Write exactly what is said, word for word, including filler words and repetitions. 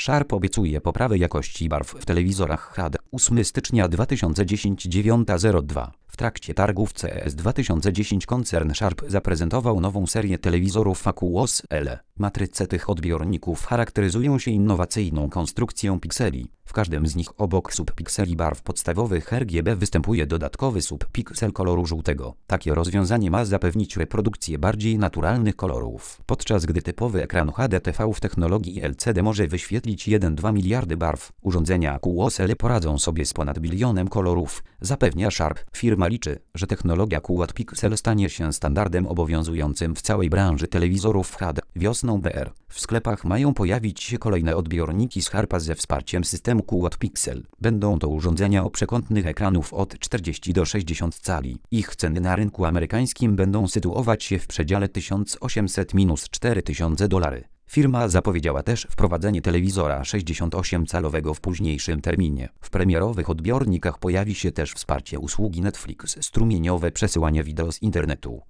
Sharp obiecuje poprawę jakości barw w telewizorach H D. ósmego stycznia dwa tysiące dziesiątego dziewiąta zero dwa. W trakcie targów C E S dwa tysiące dziesięć koncern Sharp zaprezentował nową serię telewizorów A Q O S L. Matryce tych odbiorników charakteryzują się innowacyjną konstrukcją pikseli. W każdym z nich obok subpikseli barw podstawowych R G B występuje dodatkowy subpiksel koloru żółtego. Takie rozwiązanie ma zapewnić reprodukcję bardziej naturalnych kolorów, podczas gdy typowy ekran H D T V w technologii L C D może wyświetlić jeden przecinek dwa miliardy barw. Urządzenia A Q O S L poradzą sobie z ponad bilionem kolorów, zapewnia Sharp. Firma liczy, że technologia Quad Pixel stanie się standardem obowiązującym w całej branży telewizorów H D. Wiosną B R. W sklepach mają pojawić się kolejne odbiorniki z Sharpa ze wsparciem systemu Quad Pixel. Będą to urządzenia o przekątnych ekranów od czterdziestu do sześćdziesięciu cali. Ich ceny na rynku amerykańskim będą sytuować się w przedziale tysiąc osiemset do czterech tysięcy dolarów. Firma zapowiedziała też wprowadzenie telewizora sześćdziesięcioosiemcalowego w późniejszym terminie. W premierowych odbiornikach pojawi się też wsparcie usługi Netflix, strumieniowe przesyłanie wideo z internetu,